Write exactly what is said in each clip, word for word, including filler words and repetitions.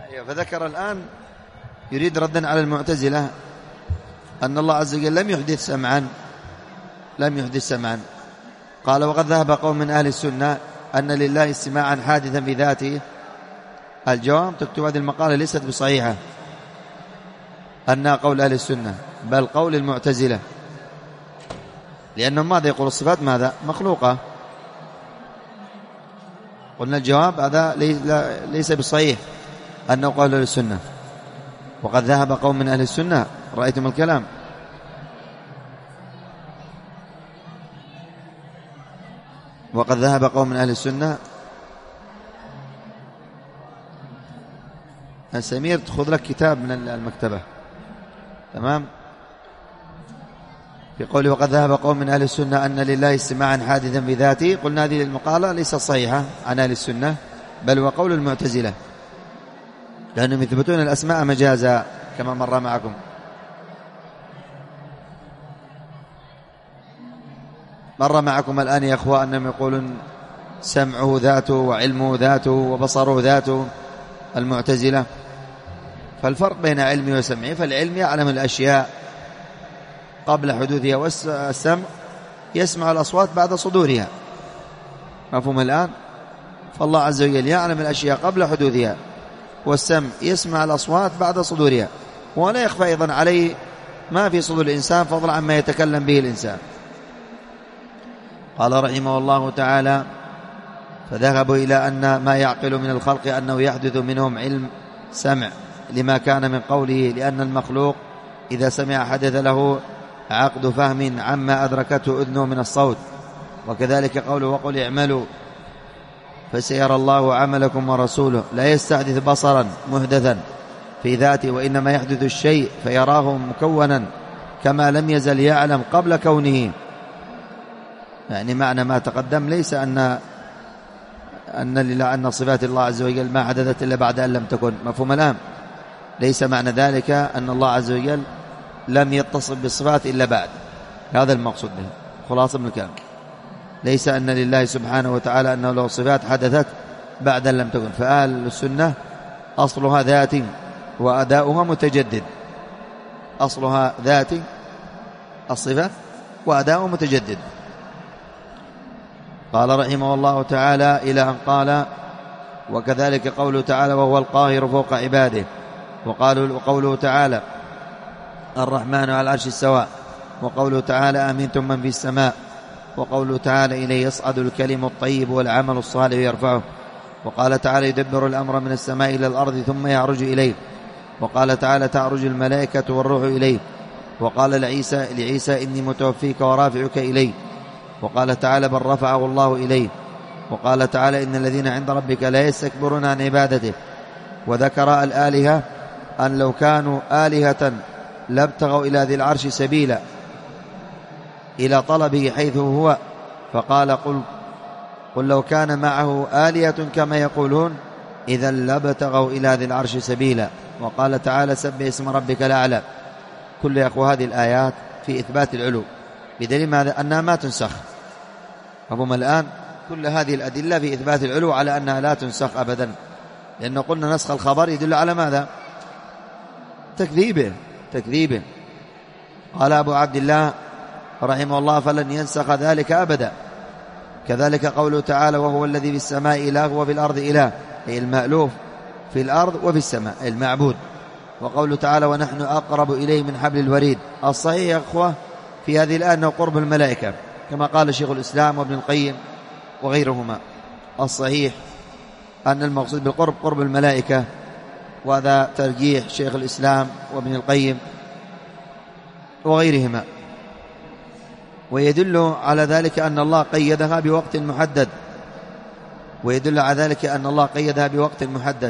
فذكر الآن يريد ردا على المعتزلة أن الله عز وجل لم يحدث سمعا لم يحدث سمعا قال وقد ذهب قوم من أهل السنة أن لله استماعا حادثا بذاته. الجواب تكتب هذه المقالة ليست بصحيحة أنها قول أهل السنة بل قول المعتزلة، لأنهم ماذا يقول الصفات ماذا مخلوقة. قلنا الجواب هذا ليس بصحيح أنه قول أهل السنة. وقد ذهب قوم من أهل السنة، رأيتم الكلام، وقد ذهب قوم من أهل السنة. سمير تأخذ لك كتاب من المكتبة، تمام. في قوله وقد ذهب قوم من أهل السنة أن لله استماعا حادثا بذاته، قلنا هذه المقالة ليست صحيحة عن أهل السنة بل هو قول المعتزلة، لأنهم يثبتون الأسماء مجازا كما مر معكم. مر معكم الآن يا أخوة أنهم يقولون سمعه ذاته وعلمه ذاته وبصره ذاته المعتزلة. فالفرق بين علمه وسمعه، فالعلم يعلم الأشياء قبل حدوثها، والسمع يسمع الأصوات بعد صدورها. مفهوم الآن؟ فالله عز وجل يعلم الأشياء قبل حدوثها، والسمع يسمع الأصوات بعد صدورها، ولا يخفى أيضا عليه ما في صدور الإنسان فضلا عما يتكلم به الإنسان. قال رحمه الله تعالى فذهبوا إلى أن ما يعقل من الخلق أنه يحدث منهم علم سمع لما كان من قوله، لأن المخلوق إذا سمع حدث له عقد فهم عما أدركته أذنه من الصوت. وكذلك قوله وقل اعملوا فسيرى الله عملكم ورسوله، لا يستحدث بصرا محدثا في ذاته، وإنما يحدث الشيء فيراه مكونا كما لم يزل يعلم قبل كونه. يعني معنى ما تقدم ليس أن أن لله أن صفات الله عز وجل ما حدثت إلا بعد أن لم تكن. مفهوم الآن؟ ليس معنى ذلك أن الله عز وجل لم يتصف بالصفات إلا بعد، هذا المقصود به خلاصة من الكلام. ليس أن لله سبحانه وتعالى أنه له صفات حدثت بعد أن لم تكن. فآل السنة أصلها ذات وأداؤها متجدد، أصلها ذات الصفة وأداؤها متجدد. قال رحمه الله تعالى إلى أن قال وكذلك قوله تعالى وهو القاهر فوق عباده. وقالوا وقوله تعالى الرحمن على العرش استوى. وقوله تعالى أمنتم من في السماء. وقوله تعالى إليه يصعد الكلم الطيب والعمل الصالح يرفعه. وقال تعالى يدبر الأمر من السماء إلى الأرض ثم يعرج إليه. وقال تعالى تعرج الملائكة والروح إليه. وقال لعيسى لعيسى إني متوفيك ورافعك إليه. وقال تعالى بل رفعه الله إليه. وقال تعالى إن الذين عند ربك لا يستكبرون عن عبادته. وذكر الآلهة أن لو كانوا آلهة لابتغوا إلى ذي العرش سبيلا إلى طلبه حيث هو. فقال قل, قل لو كان معه آلهة كما يقولون إذا لابتغوا إلى ذي العرش سبيلا. وقال تعالى سبح اسم ربك الأعلى. كل يا أخوة هذه الآيات في إثبات العلو، بدليل ماذا؟ أنها ما تنسخ. مفهوم الآن؟ كل هذه الأدلة في إثبات العلو على أنها لا تنسخ أبدا، لأنه قلنا نسخ الخبر يدل على ماذا؟ تكذيبه تكذيبه قال أبو عبد الله رحمه الله فلن ينسخ ذلك أبدا. كذلك قوله تعالى وهو الذي في السماء إله وفي الأرض إله، أي المألوف في الأرض وفي السماء المعبود. وقوله تعالى ونحن أقرب إليه من حبل الوريد. الصحيح يا أخوة في هذه الآية أنه قرب الملائكة كما قال شيخ الإسلام وابن القيم وغيرهما. الصحيح أن المقصود بالقرب قرب الملائكة، وهذا ترجيح شيخ الإسلام وابن القيم وغيرهما. ويدل على ذلك أن الله قيدها بوقت محدد، ويدل على ذلك أن الله قيدها بوقت محدد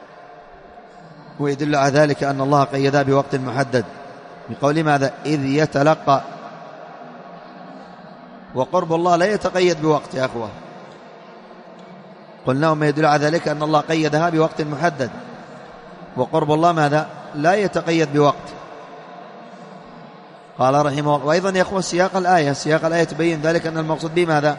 ويدل على ذلك أن الله قيدها بوقت محدد بقول ماذا؟ إذ يتلقى. وقرب الله لا يتقيد بوقت يا أخوة، قلنا وما يدل على ذلك أن الله قيدها بوقت محدد، وقرب الله ماذا؟ لا يتقيد بوقت. قال رحمه الله وأيضا يا أخوة سياق الآية سياق الآية تبين ذلك أن المقصود به ماذا؟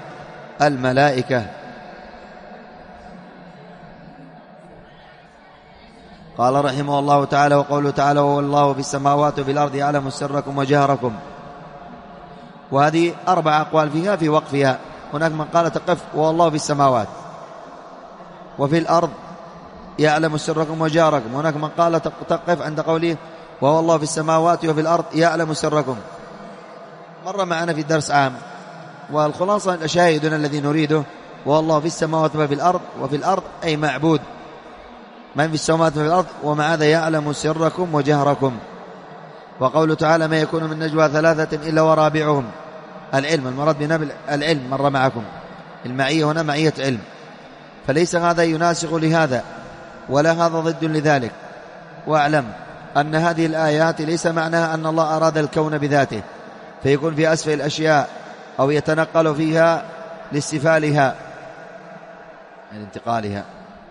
الملائكة. قال رحمه الله تعالى: وقوله تعالى: وهو الله في السماوات وفي الأرض يعلم سركم وجهركم. وهذه أربع أقوال فيها في وقفها. هناك من قال تقف وهو الله في السماوات وفي الأرض يعلم سركم وجهركم. هناك من قال تقف عند قوله وهو الله في السماوات وفي الأرض يعلم سركم. مر معنا في درس عام، والخلاصة الشاهدنا الذي نريده وهو الله في السماوات وفي الأرض. وفي الأرض أي معبود، من في السماوات وفي الأرض، ومع هذا يعلم سركم وجهركم. وقوله تعالى: ما يكون من نجوى ثلاثة إلا ورابعهم. العلم، المراد بنا العلم، مر معكم المعية هنا معية علم، فليس هذا يناسخ لهذا ولا هذا ضد لذلك. واعلم أن هذه الآيات ليس معناها أن الله أراد الكون بذاته فيكون في أسفل الأشياء أو يتنقل فيها لاستفالها يعني انتقالها.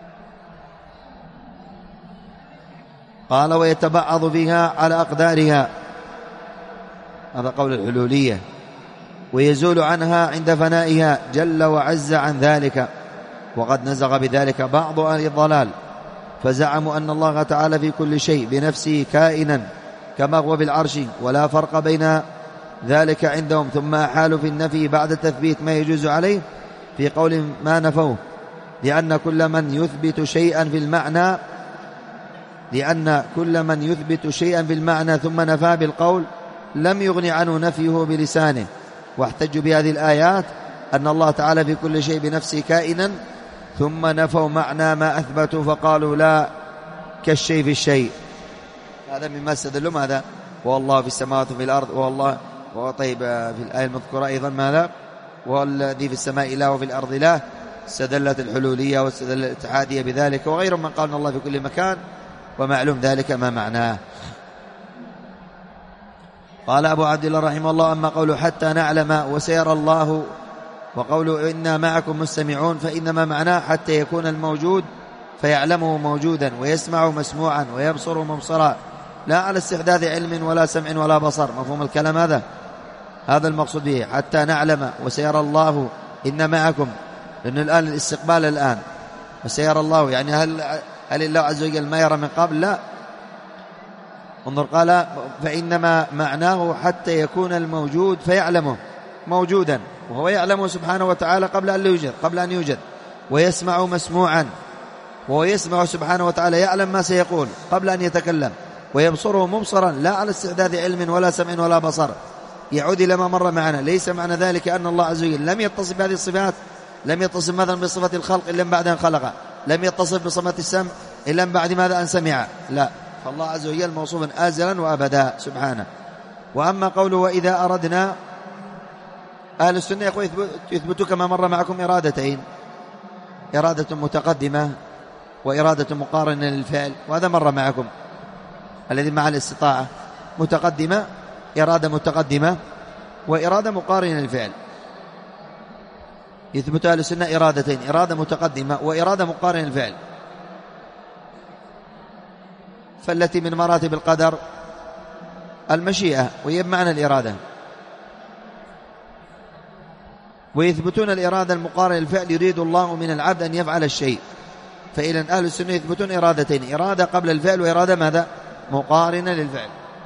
قال: ويتبعض فيها على أقدارها، هذا قول الحلولية، ويزول عنها عند فنائها جل وعز عن ذلك. وقد نزغ بذلك بعض أهل الضلال فزعموا أن الله تعالى في كل شيء بنفسه كائنا كما هو بالعرش، ولا فرق بين ذلك عندهم، ثم أحالوا في النفي بعد التثبيت ما يجوز عليه في قول ما نفوه، لأن كل من يثبت شيئا في المعنى لأن كل من يثبت شيئا في المعنى ثم نفى بالقول لم يغن عنه نفيه بلسانه. واحتجوا بهذه الآيات أن الله تعالى في كل شيء بنفسه كائنا، ثم نفوا معنى ما أثبتوا فقالوا لا كالشيء في الشيء. هذا مما استدلوا ماذا؟ والله في السماوات وفي الأرض. والله وطيب في الآية المذكورة أيضا ماذا؟ والذي في السماء إله وفي الأرض إله. استدلت الحلولية واستدلت الاتحادية بذلك، وغيرهم من قال أن الله في كل مكان، ومعلوم ذلك ما معناه. قال أبو عبد الله رحمه الله: أما قوله حتى نعلم وسيرى الله، وقوله إنا معكم مستمعون، فإنما معناه حتى يكون الموجود فيعلمه موجودا، ويسمع مسموعا، ويبصر مبصرا، لا على استحداث علم ولا سمع ولا بصر. مفهوم الكلام هذا؟ هذا المقصود به حتى نعلم وسيرى الله إن معكم، لأن الآن الاستقبال الآن وسيرى الله، يعني هل هل الله عز وجل ما يرى من قبل؟ لا. انظر، قال فإنما معناه حتى يكون الموجود فيعلمه موجودا، وهو يعلمه سبحانه وتعالى قبل أن يوجد قبل أن يوجد ويسمع مسموعا، وهو يسمع سبحانه وتعالى يعلم ما سيقول قبل أن يتكلم، ويبصره مبصرا لا على استعداد علم ولا سمع ولا بصر. يعود إلى ما مر معنا. ليس معنى ذلك أن الله عز وجل لم يتصف بهذه الصفات، لم يتصف مثلا بصفة الخلق إلا من بعد أن خلق، لم يتصف بصفة السمع إلا من بعد ماذا أن سمع، لا، فالله عز وجل موصوف آزلا وأبدا سبحانه. وأما قوله وإذا أردنا، أهل السنة يقول يثبتوا كما مر معكم إرادتين، إرادة متقدمة وإرادة مقارنة للفعل، وهذا مر معكم الذي مع الاستطاعة، متقدمة إرادة متقدمة وإرادة مقارنة للفعل. يثبت أهل السنة إرادتين، إرادة متقدمة وإرادة مقارنة للفعل. فالتي من مراتب القدر المشيئة، وهي بمعنى الإرادة. ويثبتون الإرادة المقارنة للفعل، يريد الله من العبد أن يفعل الشيء. فإذا أهل السنة يثبتون إرادتين، إرادة قبل الفعل وإرادة ماذا؟ مقارنة للفعل،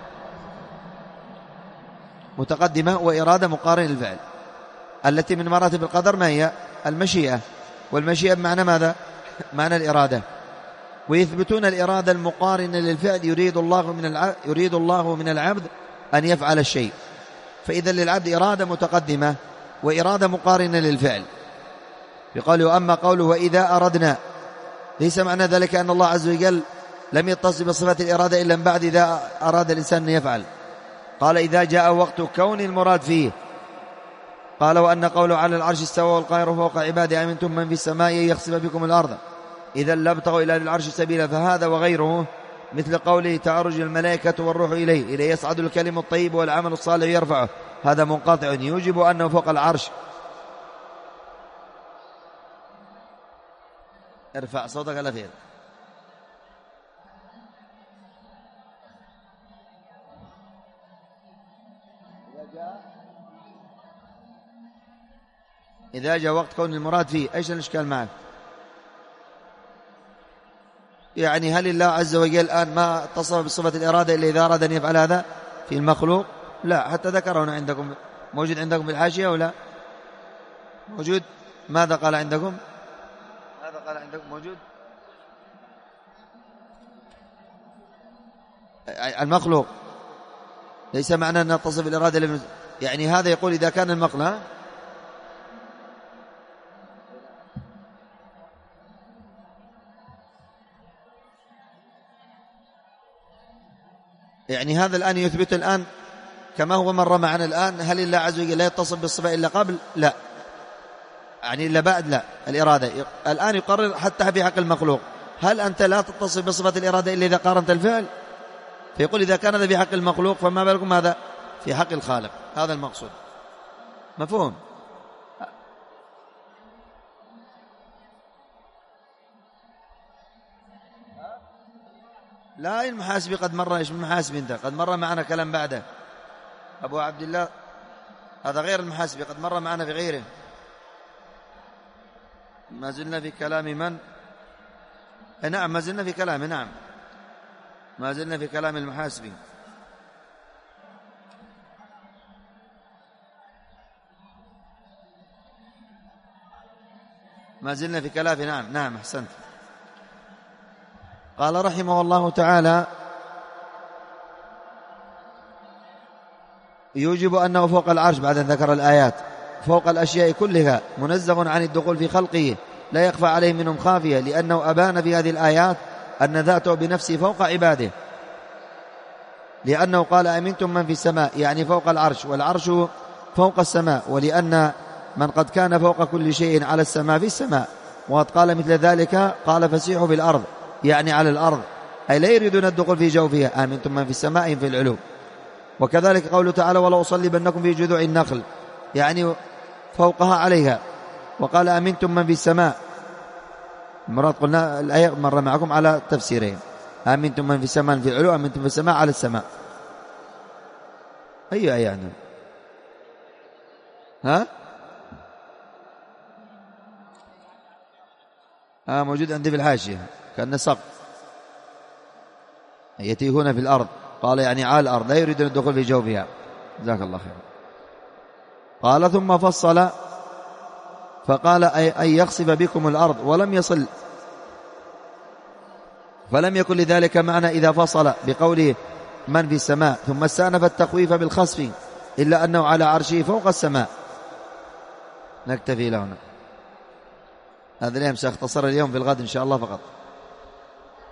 متقدمة وإرادة مقارنة للفعل. التي من مراتب القدر ما هي؟ المشيئة، والمشيئة بمعنى ماذا؟ معنى الإرادة. ويثبتون الإرادة المقارنة للفعل، يريد الله من العبد يريد الله من العبد أن يفعل الشيء. فإذا للعبد إرادة متقدمة وإرادة مقارنة للفعل. يقال أما قوله وإذا أردنا، ليس معنى ذلك أن الله عز وجل لم يتصف بصفة الإرادة إلا من بعد إذا أراد الإنسان أن يفعل. قال إذا جاء وقت كون المراد فيه. قال وأن قوله على العرش استوى والقاهر فوق عباده أمنتم من في السماء يخسف بكم الأرض إذا لابتغوا إلى العرش سبيلا. فهذا وغيره مثل قوله تعرج الملائكة والروح إليه إليه يصعد الكلم الطيب والعمل الصالح يرفعه، هذا منقطع يوجب أنه فوق العرش. ارفع صوتك على فين. إذا جاء وقت كون المراد فيه، إيش الإشكال معك؟ يعني هل الله عز وجل الآن ما اتصف بصفة الإرادة إلا إذا أراد أن يفعل هذا في المخلوق؟ لا، حتى ذكره هنا عندكم، موجود عندكم في الحاشية ولا موجود؟ ماذا قال عندكم؟ ماذا قال عندكم موجود؟ المخلوق ليس معنى أن نتصف الإرادة، يعني هذا يقول إذا كان المخلوق، يعني هذا الآن يثبت الآن كما هو مر معنا الآن. هل الله عز وجل لا يتصف بالصفة إلا قبل؟ لا، يعني إلا بعد، لا، الإرادة الآن يقرر حتى في حق المخلوق. هل أنت لا تتصف بصفة الإرادة إلا إذا قارنت الفعل؟ فيقول إذا كان هذا في حق المخلوق فما بالكم هذا في حق الخالق. هذا المقصود، مفهوم؟ لا، المحاسبي قد مر. إيش المحاسبي أنت؟ قد مر معنا كلام بعده أبو عبد الله، هذا غير المحاسبي، قد مر معنا في غيره. ما زلنا في كلام من؟ نعم، ما زلنا في كلام، نعم، ما زلنا في كلام المحاسبي. ما زلنا في كلام، نعم نعم، أحسنت. قال رحمه الله تعالى: يوجب أنه فوق العرش بعد أن ذكر الآيات، فوق الأشياء كلها، منزه عن الدخول في خلقه، لا يخفى عليه منهم خافية، لأنه أبان في هذه الآيات أن ذاته بنفسه فوق عباده، لأنه قال: أمنتم من في السماء، يعني فوق العرش، والعرش فوق السماء، ولأن من قد كان فوق كل شيء على السماء في السماء، وقد قال مثل ذلك قال: فسيحوا في الأرض، يعني على الأرض، أي لا يريدون الدخول في جوفها. آمنتم من في السماء في العلو. وكذلك قوله تعالى: ولو أصلبنكم في جذوع النخل، يعني فوقها عليها. وقال: أمنتم من في السماء، مرات قلنا الآية مر معكم على تفسيرين: أمنتم من في السماء في العلو، أمنتم في السماء على السماء. أي آية يعني؟ ها؟ آه موجود عندي في الحاشية كأن سقف، يتيهون في الأرض، قال يعني على الأرض، لا يريدون الدخول في جوفها. جزاك الله خير. قال: ثم فصل فقال: أن يخسف بكم الأرض، ولم يصل، فلم يكن لذلك معنى إذا فصل بقوله من في السماء، ثم استأنف التخويف بالخسف، إلا أنه على عرشه فوق السماء. نكتفي لهنا، هذا اليوم سأختصر اليوم، في الغد إن شاء الله فقط.